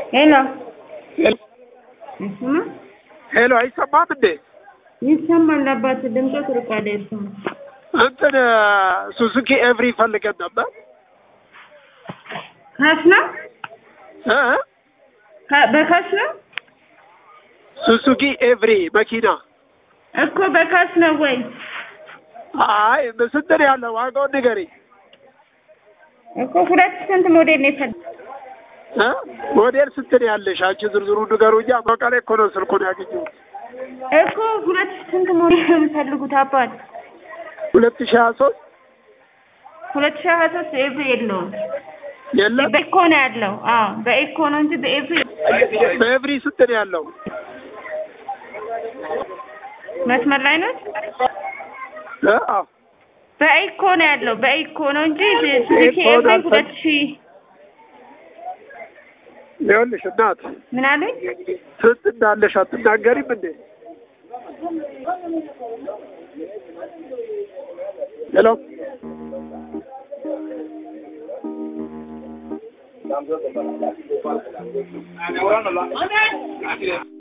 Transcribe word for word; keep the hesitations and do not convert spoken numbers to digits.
ሄሎ ይሰማ ሄሎ አይሰማም እንዴ? ይሰማል። አባት ድምፁ ትርቋል። ይሰማ እንትን ሱዙኪ ኤቭሪ ፈልገን ነበር። ካሽ ነው እ በካሽ ነው ሱዙኪ ኤቭሪ መኪና እኮ በካሽ ነው ወይ? አይ በስንት ነው ያለው? ዋጋውን ንገሪኝ እኮ ሁለት ስንት ሞዴል ነው የፈለግ እ ሞዴል ስንት ነው ያለሽ? አንቺ ዝርዝሩን ንገሩኛ። በቃ ላይ እኮ ነው ስልኩን ያገኘሁት እኮ ሁለት ስንት ሞዴል ነው የምትፈልጉት አባት? ሁለት ሺህ ሀያ ሦስት ሁለት ሺህ ሀያ ሦስት ኤቭሪ የለውም። የለም በኢኮ ነው ያለው። አዎ በኢኮ ነው እንጂ በኤቭሪ በኤቭሪ ስንት ነው ያለው? መስመር ላይ ነው እ አዎ በኢኮ ነው ያለው። በኢኮ ነው እንጂ ሱዙኪ ኤቭሪ ሁለት ሺህ ይኸውልሽ እናት ምን አለኝ? ስንት እንዳለሽ አትናገሪም እንዴ? ሄሎ